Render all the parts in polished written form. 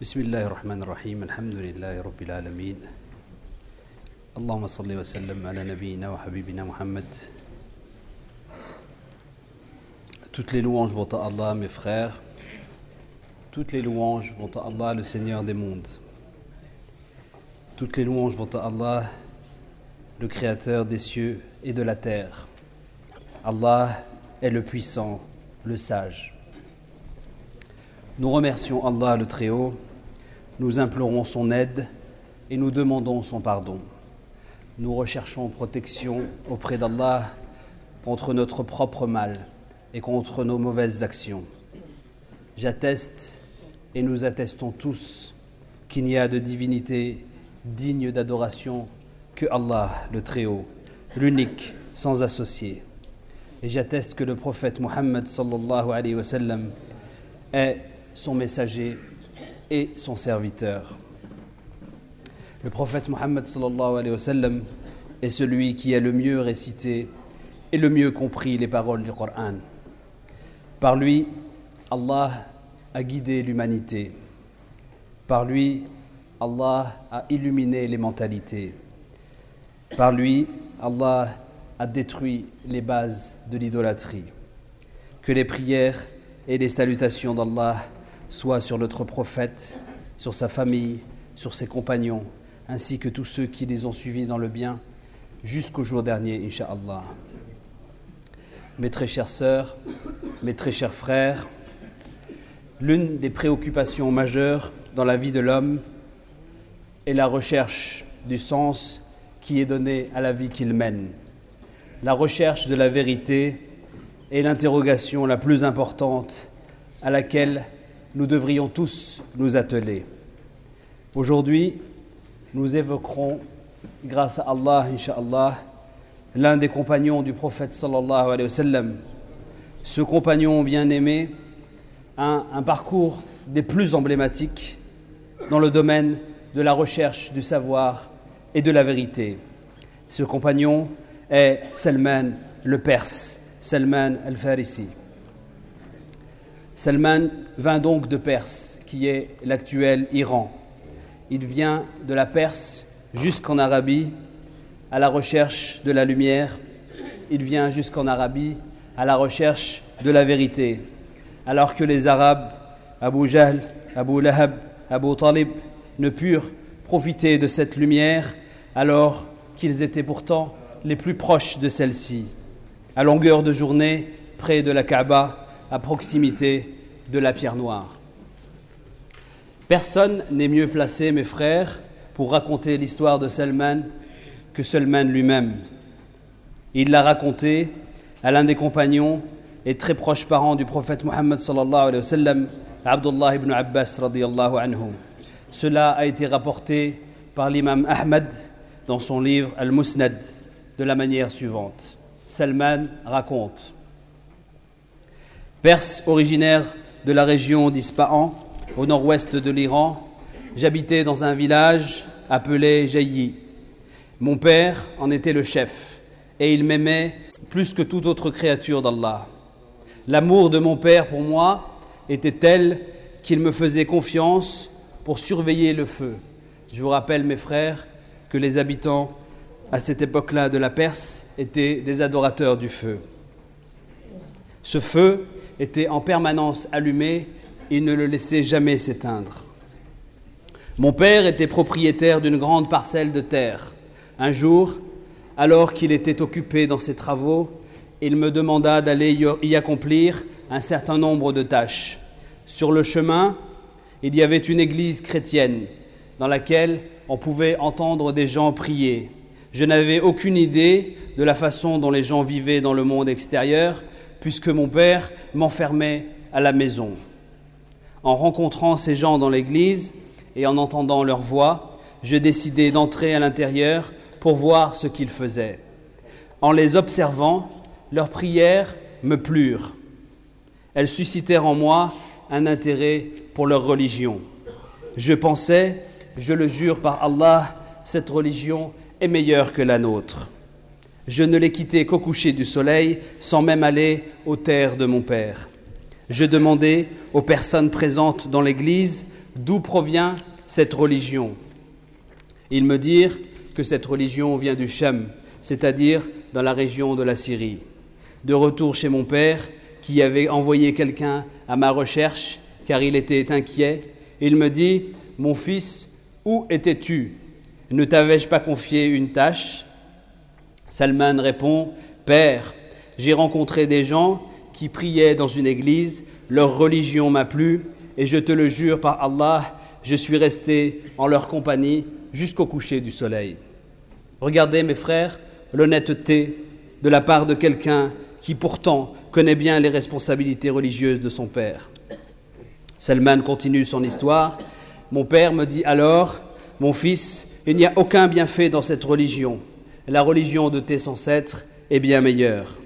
بسم الله الرحمن الرحيم الحمد لله رب العالمين اللهم صل وسلم على نبينا وحبيبنا Muhammad. Toutes les louanges vont à Allah, mes frères. Toutes les louanges vont à Allah, le Seigneur des mondes. Toutes les louanges vont à Allah, le Créateur des cieux et de la terre. Allah est le puissant, le sage. Nous remercions Allah le Très-Haut, nous implorons son aide et nous demandons son pardon. Nous recherchons protection auprès d'Allah contre notre propre mal et contre nos mauvaises actions. J'atteste et nous attestons tous qu'il n'y a de divinité digne d'adoration que Allah le Très-Haut, l'unique, sans associé. Et j'atteste que le prophète Muhammad sallallahu alayhi wa sallam est son messager et son serviteur. Le prophète Muhammad sallallahu alayhi wa sallam est celui qui a le mieux récité et le mieux compris les paroles du Coran. Par lui, Allah a guidé l'humanité. Par lui, Allah a illuminé les mentalités. Par lui, Allah a détruit les bases de l'idolâtrie. Que les prières et les salutations d'Allah soient sur notre prophète, sur sa famille, sur ses compagnons, ainsi que tous ceux qui les ont suivis dans le bien jusqu'au jour dernier, Inch'Allah. Mes très chères sœurs, mes très chers frères, l'une des préoccupations majeures dans la vie de l'homme est la recherche du sens qui est donné à la vie qu'il mène. La recherche de la vérité est l'interrogation la plus importante à laquelle nous devrions tous nous atteler. Aujourd'hui, nous évoquerons, grâce à Allah, Inch'Allah, l'un des compagnons du prophète sallallahu alayhi wa sallam. Ce compagnon bien-aimé a un parcours des plus emblématiques dans le domaine de la recherche du savoir et de la vérité. Ce compagnon est Salman le Perse, Salman al-Farisi. Salman vint donc de Perse, qui est l'actuel Iran. Il vient de la Perse jusqu'en Arabie à la recherche de la lumière. Il vient jusqu'en Arabie à la recherche de la vérité. Alors que les Arabes, Abu Jahl, Abu Lahab, Abu Talib, ne purent profiter de cette lumière alors qu'ils étaient pourtant les plus proches de celle-ci, à longueur de journée, près de la Kaaba, à proximité de la pierre noire. Personne n'est mieux placé, mes frères, pour raconter l'histoire de Salman que Salman lui-même. Il l'a raconté à l'un des compagnons et très proches parents du prophète Muhammad sallallahu alayhi wa sallam, Abdullah ibn Abbas radiyallahu anhu. Cela a été rapporté par l'imam Ahmad dans son livre Al-Musnad de la manière suivante. Salman raconte: Perse originaire de la région d'Ispahan, au nord-ouest de l'Iran, j'habitais dans un village appelé Jayi. Mon père en était le chef et il m'aimait plus que toute autre créature d'Allah. L'amour de mon père pour moi était tel qu'il me faisait confiance pour surveiller le feu. Je vous rappelle, mes frères, que les habitants à cette époque-là de la Perse étaient des adorateurs du feu. Ce feu était en permanence allumé, il ne le laissait jamais s'éteindre. Mon père était propriétaire d'une grande parcelle de terre. Un jour, alors qu'il était occupé dans ses travaux, il me demanda d'aller y accomplir un certain nombre de tâches. Sur le chemin, il y avait une église chrétienne dans laquelle on pouvait entendre des gens prier. Je n'avais aucune idée de la façon dont les gens vivaient dans le monde extérieur, puisque mon père m'enfermait à la maison. En rencontrant ces gens dans l'église et en entendant leur voix, je décidai d'entrer à l'intérieur pour voir ce qu'ils faisaient. En les observant, leurs prières me plurent. Elles suscitèrent en moi un intérêt pour leur religion. Je pensais, je le jure par Allah, cette religion est meilleure que la nôtre. Je ne les quittais qu'au coucher du soleil, sans même aller aux terres de mon père. Je demandai aux personnes présentes dans l'église d'où provient cette religion. Ils me dirent que cette religion vient du Cham, c'est-à-dire dans la région de la Syrie. De retour chez mon père, qui avait envoyé quelqu'un à ma recherche, car il était inquiet, il me dit « Mon fils, où étais-tu ? Ne t'avais-je pas confié une tâche ?» Salman répond « Père, j'ai rencontré des gens qui priaient dans une église, leur religion m'a plu, et je te le jure par Allah, je suis resté en leur compagnie jusqu'au coucher du soleil. » Regardez mes frères, l'honnêteté de la part de quelqu'un qui pourtant connaît bien les responsabilités religieuses de son père. Salman continue son histoire. Mon père me dit alors, mon fils, il n'y a aucun bienfait dans cette religion. La religion de tes ancêtres est bien meilleure.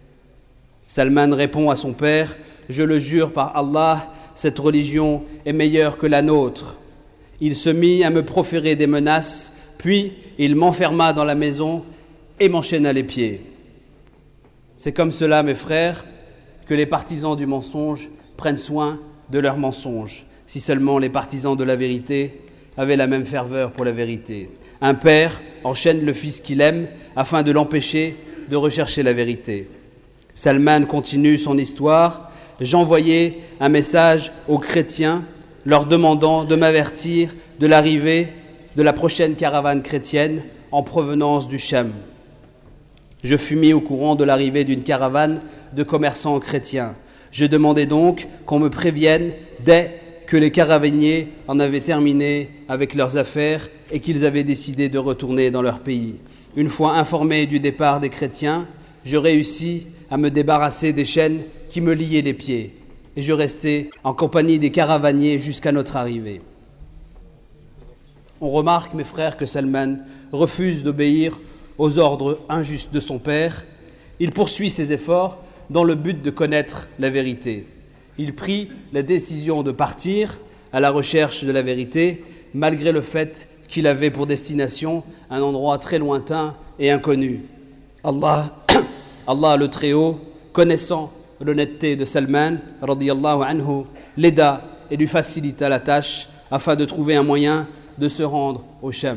Salman répond à son père, je le jure par Allah, cette religion est meilleure que la nôtre. Il se mit à me proférer des menaces, puis il m'enferma dans la maison et m'enchaîna les pieds. C'est comme cela, mes frères, que les partisans du mensonge prennent soin de leurs mensonges, si seulement les partisans de la vérité avaient la même ferveur pour la vérité. Un père enchaîne le fils qu'il aime afin de l'empêcher de rechercher la vérité. Salman continue son histoire. J'envoyais un message aux chrétiens leur demandant de m'avertir de l'arrivée de la prochaine caravane chrétienne en provenance du Cham. Je fus mis au courant de l'arrivée d'une caravane de commerçants chrétiens. Je demandais donc qu'on me prévienne dès que les caravaniers en avaient terminé avec leurs affaires et qu'ils avaient décidé de retourner dans leur pays. Une fois informé du départ des chrétiens, je réussis à me débarrasser des chaînes qui me liaient les pieds et je restai en compagnie des caravaniers jusqu'à notre arrivée. On remarque, mes frères, que Salman refuse d'obéir aux ordres injustes de son père. Il poursuit ses efforts dans le but de connaître la vérité. Il prit la décision de partir à la recherche de la vérité, malgré le fait qu'il avait pour destination un endroit très lointain et inconnu. Allah le Très-Haut, connaissant l'honnêteté de Salman, radiyallahu anhu, l'aida et lui facilita la tâche afin de trouver un moyen de se rendre au Cham.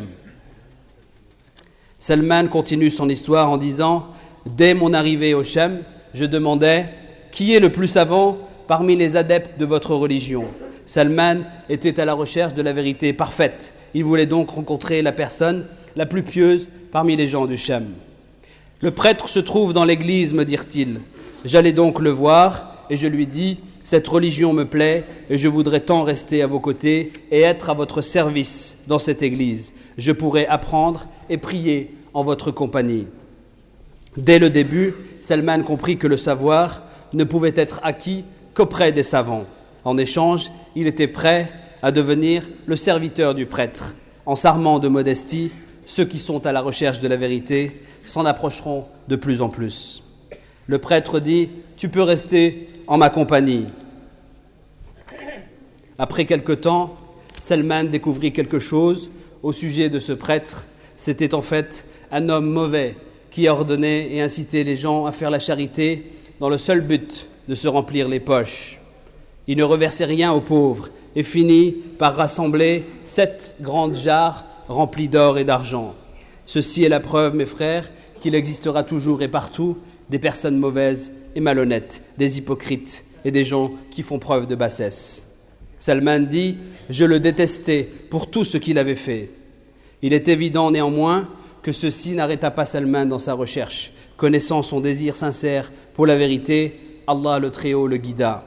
Salman continue son histoire en disant « Dès mon arrivée au Cham, je demandais « Qui est le plus savant parmi les adeptes de votre religion ?» Salman était à la recherche de la vérité parfaite. Il voulait donc rencontrer la personne la plus pieuse parmi les gens du Cham. « Le prêtre se trouve dans l'église, me dirent-ils. J'allais donc le voir et je lui dis « Cette religion me plaît et je voudrais tant rester à vos côtés et être à votre service dans cette église. Je pourrais apprendre et prier en votre compagnie. » Dès le début, Salman comprit que le savoir ne pouvait être acquis qu'auprès des savants. En échange, il était prêt à devenir le serviteur du prêtre. En s'armant de modestie, ceux qui sont à la recherche de la vérité s'en approcheront de plus en plus. Le prêtre dit « Tu peux rester en ma compagnie. » Après quelque temps, Salman découvrit quelque chose au sujet de ce prêtre. C'était en fait un homme mauvais qui ordonnait et incitait les gens à faire la charité dans le seul but de se remplir les poches. Il ne reversait rien aux pauvres et finit par rassembler 7 grandes jarres remplies d'or et d'argent. Ceci est la preuve, mes frères, qu'il existera toujours et partout des personnes mauvaises et malhonnêtes, des hypocrites et des gens qui font preuve de bassesse. Salman dit « Je le détestais pour tout ce qu'il avait fait. » Il est évident néanmoins que ceci n'arrêta pas Salman dans sa recherche. Connaissant son désir sincère pour la vérité, Allah le Très-Haut le guida.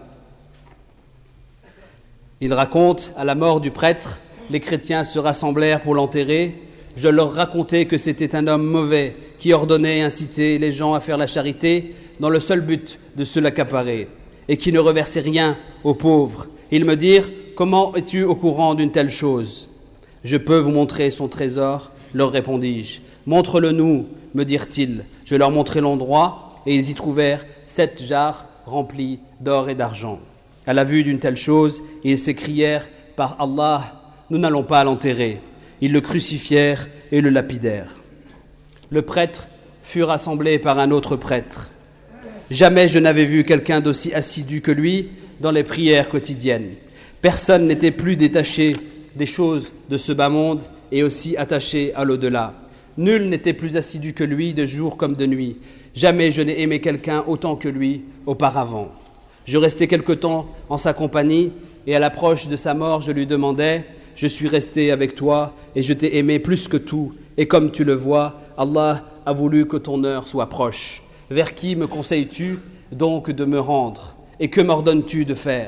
Il raconte, à la mort du prêtre, les chrétiens se rassemblèrent pour l'enterrer. Je leur racontais que c'était un homme mauvais qui ordonnait et incitait les gens à faire la charité dans le seul but de se l'accaparer et qui ne reversait rien aux pauvres. Ils me dirent « Comment es-tu au courant d'une telle chose ?»« Je peux vous montrer son trésor, leur répondis-je. « Montre-le-nous, me dirent-ils. Je leur montrai l'endroit et ils y trouvèrent 7 jarres remplies d'or et d'argent. À la vue d'une telle chose, ils s'écrièrent « Par Allah, nous n'allons pas l'enterrer. » Ils le crucifièrent et le lapidèrent. Le prêtre fut rassemblé par un autre prêtre. Jamais je n'avais vu quelqu'un d'aussi assidu que lui dans les prières quotidiennes. Personne n'était plus détaché des choses de ce bas monde et aussi attaché à l'au-delà. Nul n'était plus assidu que lui de jour comme de nuit. Jamais je n'ai aimé quelqu'un autant que lui auparavant. Je restai quelque temps en sa compagnie et à l'approche de sa mort, je lui demandai « Je suis resté avec toi et je t'ai aimé plus que tout. Et comme tu le vois, Allah a voulu que ton heure soit proche. Vers qui me conseilles-tu donc de me rendre? Et que m'ordonnes-tu de faire ?»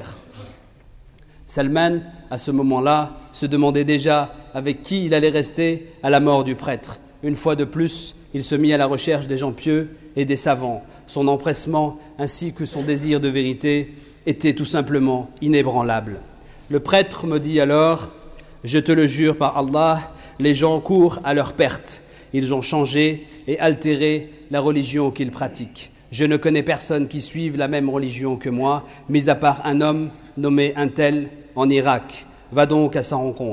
Salman, à ce moment-là, se demandait déjà avec qui il allait rester à la mort du prêtre. Une fois de plus, il se mit à la recherche des gens pieux et des savants. Son empressement ainsi que son désir de vérité étaient tout simplement inébranlables. Le prêtre me dit alors « Je te le jure par Allah, les gens courent à leur perte. Ils ont changé et altéré la religion qu'ils pratiquent. Je ne connais personne qui suive la même religion que moi, mis à part un homme nommé un tel en Irak. Va donc à sa rencontre. »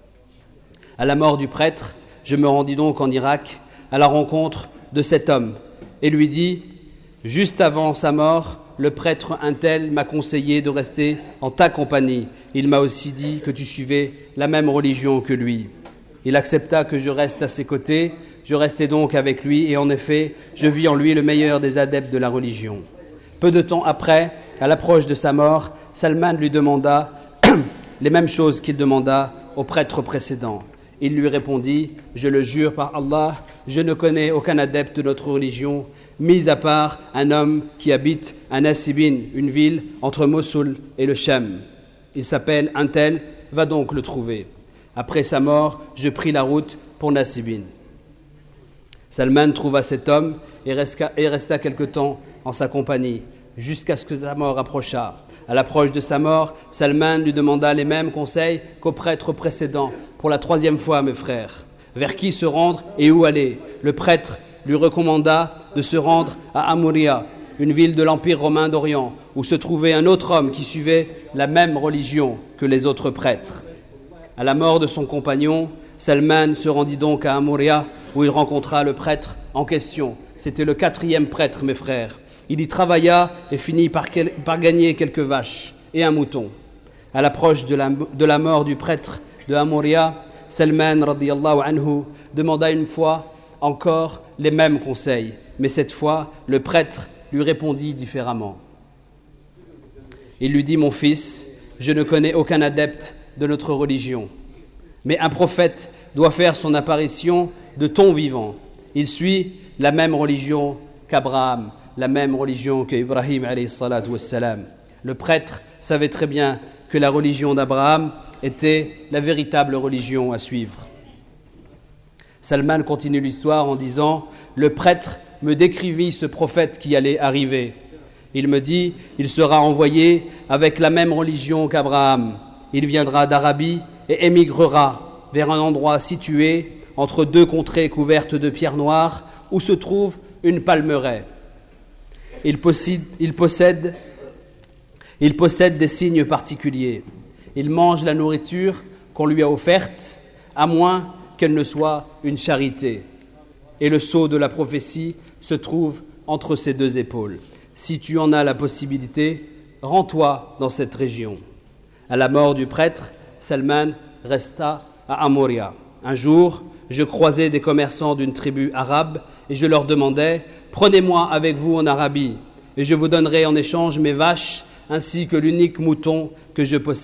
À la mort du prêtre, je me rendis donc en Irak à la rencontre de cet homme et lui dis « Juste avant sa mort, le prêtre un tel m'a conseillé de rester en ta compagnie. Il m'a aussi dit que tu suivais la même religion que lui. » Il accepta que je reste à ses côtés. Je restai donc avec lui et en effet, je vis en lui le meilleur des adeptes de la religion. Peu de temps après, à l'approche de sa mort, Salman lui demanda les mêmes choses qu'il demanda au prêtre précédent. Il lui répondit « Je le jure par Allah, je ne connais aucun adepte de notre religion, mis à part un homme qui habite à Nasibin, une ville entre Mossoul et le Cham. Il s'appelle un tel, va donc le trouver. » Après sa mort, je pris la route pour Nasibin. Salman trouva cet homme et resta quelque temps en sa compagnie, jusqu'à ce que sa mort approchât. À l'approche de sa mort, Salman lui demanda les mêmes conseils qu'au prêtre précédent. Pour la 3e fois, mes frères, vers qui se rendre et où aller? Le prêtre lui recommanda de se rendre à Amouria, une ville de l'Empire romain d'Orient, où se trouvait un autre homme qui suivait la même religion que les autres prêtres. À la mort de son compagnon, Salman se rendit donc à Amouria, où il rencontra le prêtre en question. C'était le 4e prêtre, mes frères. Il y travailla et finit par gagner quelques vaches et un mouton. À l'approche de la mort du prêtre de Amouria, Salman radiyallahu anhu demanda une fois encore les mêmes conseils, mais cette fois le prêtre lui répondit différemment. Il lui dit « Mon fils, je ne connais aucun adepte de notre religion, mais un prophète doit faire son apparition de ton vivant. Il suit la même religion qu'Abraham, la même religion qu'Ibrahim alayhi salatu wassalam. » Le prêtre savait très bien que la religion d'Abraham était la véritable religion à suivre. Salman continue l'histoire en disant « Le prêtre me décrivit ce prophète qui allait arriver. Il me dit « Il sera envoyé avec la même religion qu'Abraham. Il viendra d'Arabie et émigrera vers un endroit situé entre 2 contrées couvertes de pierres noires où se trouve une palmeraie. Il possède des signes particuliers. Il mange la nourriture qu'on lui a offerte, à moins qu'elle ne soit une charité. Et le sceau de la prophétie se trouve entre ses 2 épaules. Si tu en as la possibilité, rends-toi dans cette région. » À la mort du prêtre, Salman resta à Amouria. Un jour, je croisais des commerçants d'une tribu arabe et je leur demandais « Prenez-moi avec vous en Arabie et je vous donnerai en échange mes vaches ainsi que l'unique mouton que je possède. »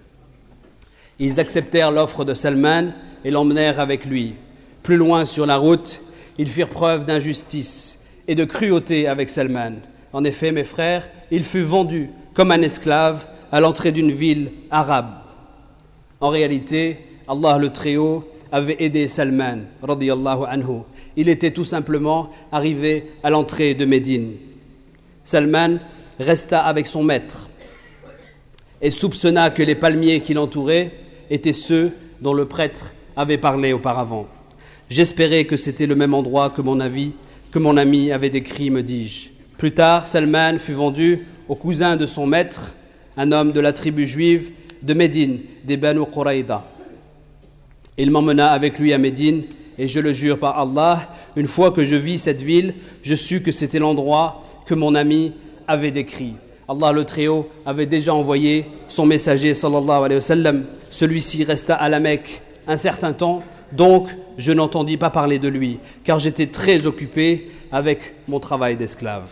Ils acceptèrent l'offre de Salman et l'emmenèrent avec lui. Plus loin sur la route, ils firent preuve d'injustice et de cruauté avec Salman. En effet, mes frères, il fut vendu comme un esclave à l'entrée d'une ville arabe. En réalité, Allah le Très-Haut avait aidé Salman, radiyallahu anhu. Il était tout simplement arrivé à l'entrée de Médine. Salman resta avec son maître et soupçonna que les palmiers qui l'entouraient étaient ceux dont le prêtre avait parlé auparavant. J'espérais que c'était le même endroit que mon ami avait décrit, me dis-je. Plus tard, Salman fut vendu au cousin de son maître, un homme de la tribu juive de Médine, des Banu Quraïda. Il m'emmena avec lui à Médine, et je le jure par Allah, une fois que je vis cette ville, je sus que c'était l'endroit que mon ami avait décrit. Allah le Très-Haut avait déjà envoyé son messager sallallahu alayhi wa sallam. Celui-ci resta à la Mecque un certain temps, donc je n'entendis pas parler de lui, car j'étais très occupé avec mon travail d'esclave.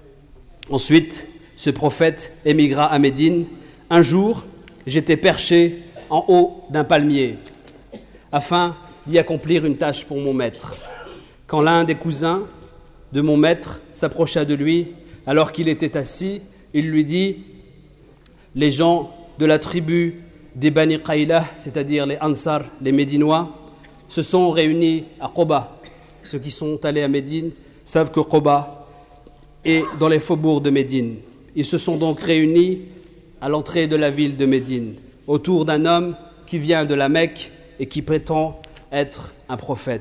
Ensuite, ce prophète émigra à Médine. Un jour, j'étais perché en haut d'un palmier, afin d'y accomplir une tâche pour mon maître. Quand l'un des cousins de mon maître s'approcha de lui, alors qu'il était assis, il lui dit « Les gens de la tribu des Bani Qaylah, c'est-à-dire les Ansar, les Médinois, se sont réunis à Quba. Ceux qui sont allés à Médine savent que Quba est dans les faubourgs de Médine. Ils se sont donc réunis à l'entrée de la ville de Médine, autour d'un homme qui vient de la Mecque et qui prétend être un prophète. »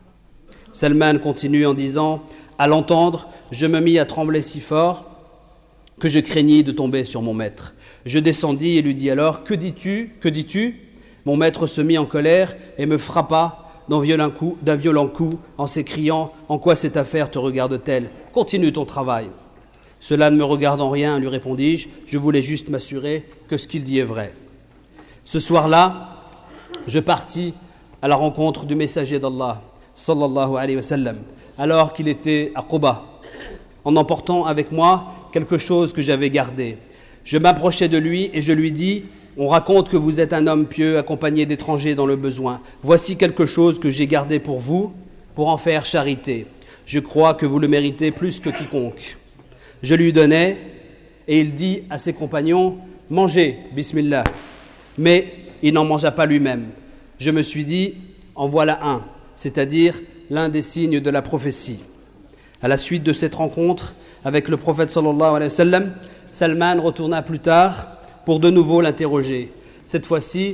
Salman continue en disant « À l'entendre, je me mis à trembler si fort que je craignis de tomber sur mon maître. Je descendis et lui dis alors « Que dis-tu ? Que dis-tu » Mon maître se mit en colère et me frappa d'un violent coup en s'écriant « En quoi cette affaire te regarde-t-elle ? Continue ton travail. » Cela ne me regarde en rien, lui répondis-je, je voulais juste m'assurer que ce qu'il dit est vrai. Ce soir-là, je partis à la rencontre du messager d'Allah, sallallahu alayhi wa sallam, alors qu'il était à Quba, en emportant avec moi quelque chose que j'avais gardé. Je m'approchai de lui et je lui dis « On raconte que vous êtes un homme pieux accompagné d'étrangers dans le besoin. Voici quelque chose que j'ai gardé pour vous, pour en faire charité. Je crois que vous le méritez plus que quiconque. » Je lui donnai et il dit à ses compagnons « Mangez, bismillah ». Mais il n'en mangea pas lui-même. Je me suis dit « En voilà un », c'est-à-dire l'un des signes de la prophétie. À la suite de cette rencontre avec le prophète sallallahu alayhi wa sallam, Salman retourna plus tard pour de nouveau l'interroger. Cette fois-ci,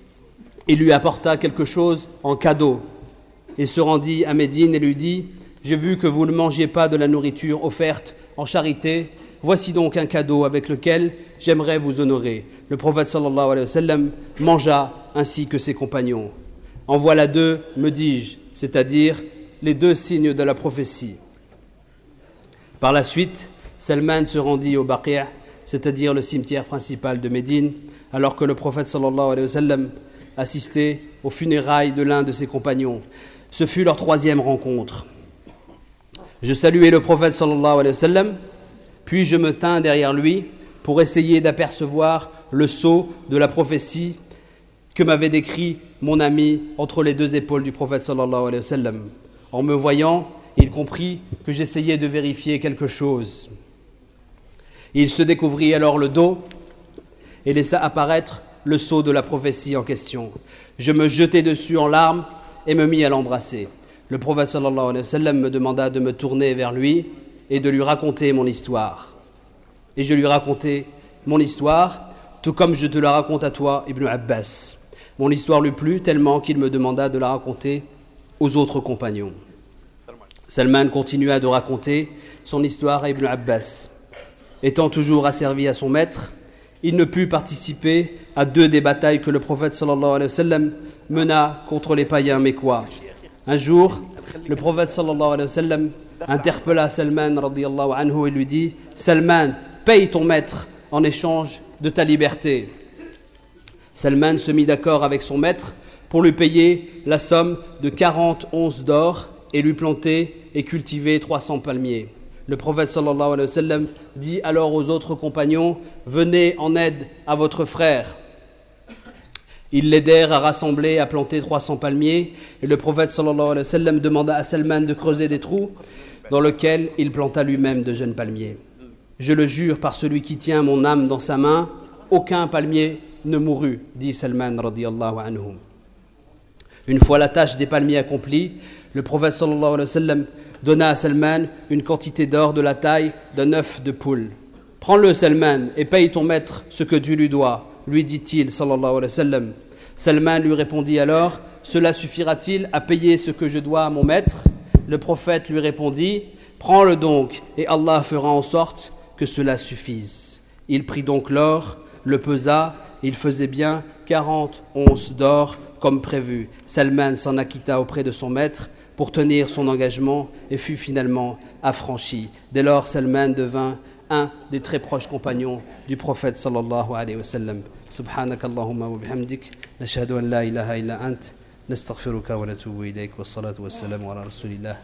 il lui apporta quelque chose en cadeau. Il se rendit à Médine et lui dit « J'ai vu que vous ne mangiez pas de la nourriture offerte en charité. Voici donc un cadeau avec lequel j'aimerais vous honorer. » Le prophète sallallahu alayhi wa sallam mangea ainsi que ses compagnons. « En voilà deux, me dis-je, c'est-à-dire les deux signes de la prophétie. » Par la suite, Salman se rendit au Baqi', c'est-à-dire le cimetière principal de Médine, alors que le prophète sallallahu alayhi wa sallam assistait aux funérailles de l'un de ses compagnons. Ce fut leur troisième rencontre. Je saluai le prophète sallallahu alayhi wa sallam, puis je me tins derrière lui pour essayer d'apercevoir le sceau de la prophétie que m'avait décrit mon ami entre les deux épaules du prophète sallallahu alayhi wa sallam. En me voyant, il comprit que j'essayais de vérifier quelque chose. Il se découvrit alors le dos et laissa apparaître le sceau de la prophétie en question. Je me jetai dessus en larmes et me mis à l'embrasser. Le prophète sallallahu alayhi wa sallam me demanda de me tourner vers lui et de lui raconter mon histoire. Et je lui racontai mon histoire, tout comme je te la raconte à toi, Ibn Abbas. Mon histoire lui plut tellement qu'il me demanda de la raconter aux autres compagnons. Salman continua de raconter son histoire à Ibn Abbas. Étant toujours asservi à son maître, il ne put participer à deux des batailles que le prophète sallallahu alayhi wa sallam mena contre les païens mécois. Un jour, le prophète sallallahu alayhi wa sallam interpella Salman radiyallahu anhu et lui dit « Salman, paye ton maître en échange de ta liberté. » Salman se mit d'accord avec son maître pour lui payer la somme de 40 onces d'or et lui planter et cultiver 300 palmiers. Le prophète sallallahu alayhi wa sallam dit alors aux autres compagnons « Venez en aide à votre frère ». Ils l'aidèrent à rassembler, à planter 300 palmiers et le prophète sallallahu alayhi wa sallam demanda à Salman de creuser des trous dans lesquels il planta lui-même de jeunes palmiers. Je le jure par celui qui tient mon âme dans sa main, aucun palmier ne mourut, dit Salman radiyallahu anhu. Une fois la tâche des palmiers accomplie, le prophète sallallahu alayhi wa sallam donna à Salman une quantité d'or de la taille d'un œuf de poule. « Prends-le, Salman, et paye ton maître ce que tu lui dois, lui dit-il, sallallahu alayhi wa sallam. Salman lui répondit alors, « Cela suffira-t-il à payer ce que je dois à mon maître ?» Le prophète lui répondit, « Prends-le donc, et Allah fera en sorte que cela suffise. » Il prit donc l'or, le pesa, il faisait bien 40 onces d'or comme prévu. Salman s'en acquitta auprès de son maître pour tenir son engagement et fut finalement affranchi. Dès lors, Salman devint un des très proches compagnons du prophète sallallahu alayhi wa sallam. Subhanakallahumma wa bihamdik, nashhadu an la ilaha illa ant, nastaghfiruka wa natubu ilayk, wa salatu wa salamu ala rasulillah.